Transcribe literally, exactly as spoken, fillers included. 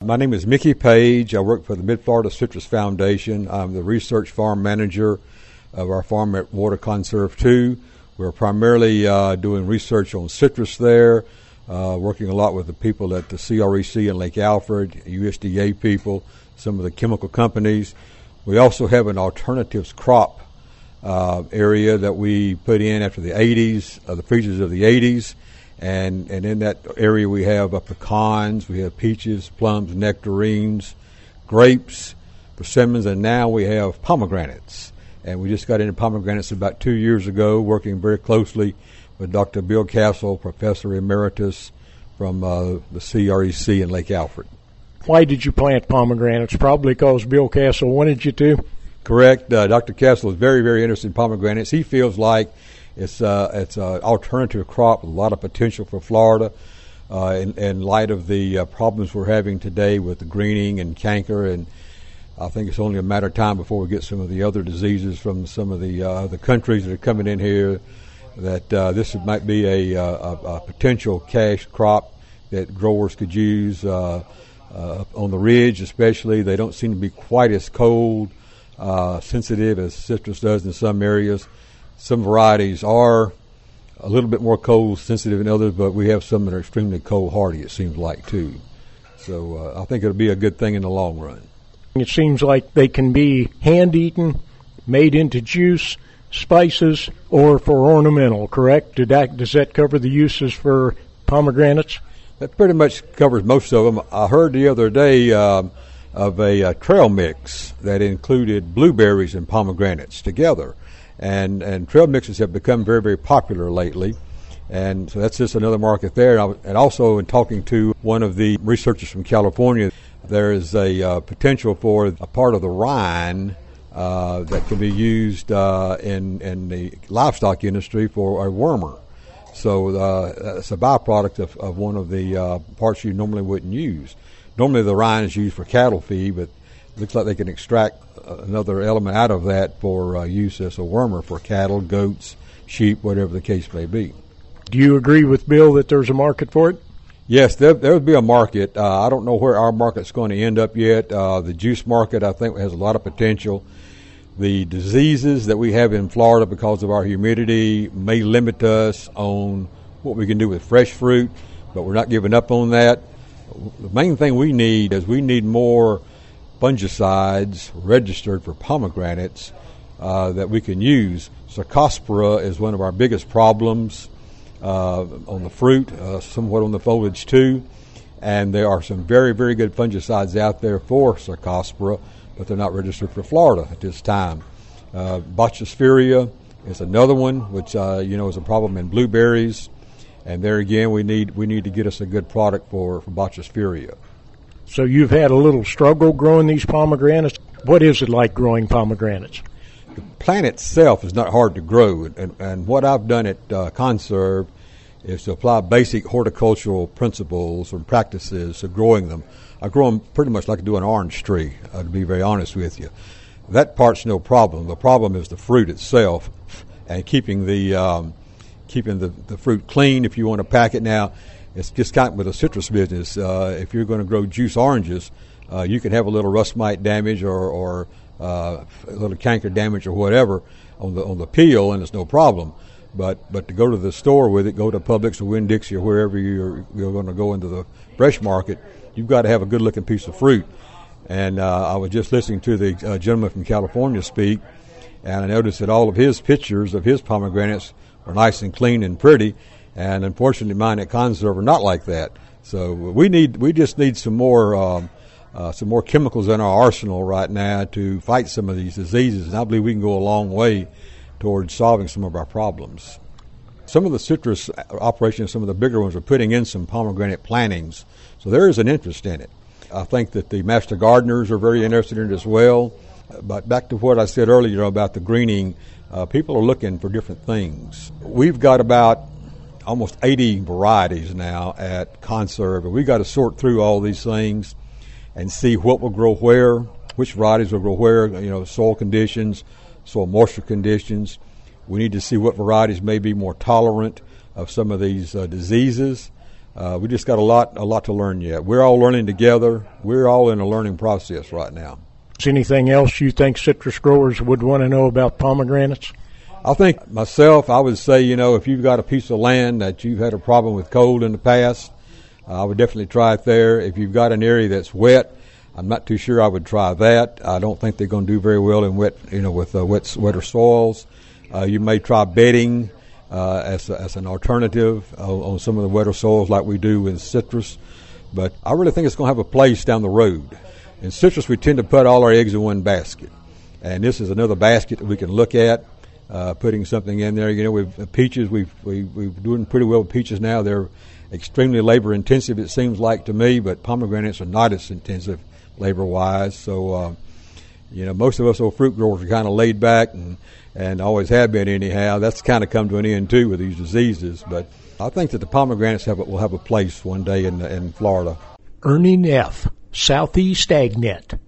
My name is Mickey Page. I work for the Mid-Florida Citrus Foundation. I'm the research farm manager of our farm at Water Conserve two. We're primarily uh, doing research on citrus there, uh, working a lot with the people at the C R E C in Lake Alfred, U S D A people, some of the chemical companies. We also have an alternatives crop uh, area that we put in after the eighties, uh, the freezes of the eighties. And, and in that area we have uh, pecans, we have peaches, plums, nectarines, grapes, persimmons, and now we have pomegranates. And we just got into pomegranates about two years ago, working very closely with Doctor Bill Castle, Professor Emeritus from uh, the C R E C in Lake Alfred. Why did you plant pomegranates? Probably because Bill Castle wanted you to? Correct. Uh, Doctor Castle is very, very interested in pomegranates. He feels like It's uh, it's an alternative crop with a lot of potential for Florida uh, in, in light of the uh, problems we're having today with the greening and canker, and I think it's only a matter of time before we get some of the other diseases from some of the uh, the countries that are coming in here, that uh, this might be a, a, a potential cash crop that growers could use uh, uh, on the ridge especially. They don't seem to be quite as cold uh, sensitive as citrus does in some areas. Some varieties are a little bit more cold sensitive than others, but we have some that are extremely cold hardy, it seems like, too. So uh, I think it'll be a good thing in the long run. It seems like they can be hand-eaten, made into juice, spices, or for ornamental, correct? Did that, does that cover the uses for pomegranates? That pretty much covers most of them. I heard the other day um, of a, a trail mix that included blueberries and pomegranates together. And and trail mixes have become very, very popular lately. And so that's just another market there. And, I, and also in talking to one of the researchers from California, there is a uh, potential for a part of the rind uh, that can be used uh, in, in the livestock industry for a wormer. So uh, it's a byproduct of, of one of the uh, parts you normally wouldn't use. Normally the rind is used for cattle feed, but it looks like they can extract another element out of that for uh, use as a wormer for cattle, goats, sheep, whatever the case may be. Do you agree with Bill that there's a market for it? Yes, there there would be a market. Uh, I don't know where our market's going to end up yet. Uh, the juice market, I think, has a lot of potential. The diseases that we have in Florida because of our humidity may limit us on what we can do with fresh fruit, but we're not giving up on that. The main thing we need is we need more fungicides registered for pomegranates uh, that we can use. Cercospora is one of our biggest problems uh, on the fruit, uh, somewhat on the foliage too, and there are some very, very good fungicides out there for Cercospora, but they're not registered for Florida at this time. Uh, Botchiosphaeria is another one, which uh, you know is a problem in blueberries, and there again we need we need to get us a good product for, for Botchiosphaeria. So you've had a little struggle growing these pomegranates. What is it like growing pomegranates? The plant itself is not hard to grow, and, and what I've done at uh, Conserve is to apply basic horticultural principles and practices of growing them. I grow them pretty much like I do an orange tree, uh, to be very honest with you. That part's no problem. The problem is the fruit itself and keeping the um, keeping the, the fruit clean if you want to pack it. Now, it's just kind of with a citrus business. Uh, if you're going to grow juice oranges, uh, you can have a little rust mite damage or, or uh, a little canker damage or whatever on the on the peel, and it's no problem. But but to go to the store with it, go to Publix or Winn-Dixie or wherever you're you're going to go into the fresh market, you've got to have a good-looking piece of fruit. And uh, I was just listening to the uh, gentleman from California speak, and I noticed that all of his pictures of his pomegranates are nice and clean and pretty. And unfortunately, mine at Conserve are not like that. So we need, we just need some more, um, uh, some more chemicals in our arsenal right now to fight some of these diseases. And I believe we can go a long way towards solving some of our problems. Some of the citrus operations, some of the bigger ones, are putting in some pomegranate plantings. So there is an interest in it. I think that the master gardeners are very interested in it as well. But back to what I said earlier about the greening, uh, people are looking for different things. We've got about almost eighty varieties now at Conserve, and we got to sort through all these things and see what will grow where, which varieties will grow where, you know, soil conditions, soil moisture conditions. We need to see what varieties may be more tolerant of some of these uh, diseases. Uh, we just got a lot, a lot to learn yet. We're all learning together. We're all in a learning process right now. Is anything else you think citrus growers would want to know about pomegranates? I think myself, I would say, you know, if you've got a piece of land that you've had a problem with cold in the past, uh, I would definitely try it there. If you've got an area that's wet, I'm not too sure I would try that. I don't think they're going to do very well in wet, you know, with uh, wet, wetter soils. Uh, you may try bedding uh, as a, as an alternative uh, on some of the wetter soils like we do in citrus. But I really think it's going to have a place down the road. In citrus, we tend to put all our eggs in one basket, and this is another basket that we can look at, uh, putting something in there. You know, with uh, peaches, we've we, we're doing pretty well with peaches now. They're extremely labor intensive, it seems like to me, but pomegranates are not as intensive labor wise. So, uh, you know, most of us old fruit growers are kind of laid back and and always have been anyhow. That's kind of come to an end too with these diseases. But I think that the pomegranates have, will have a place one day in in Florida. Ernie Neff, Southeast AgNet.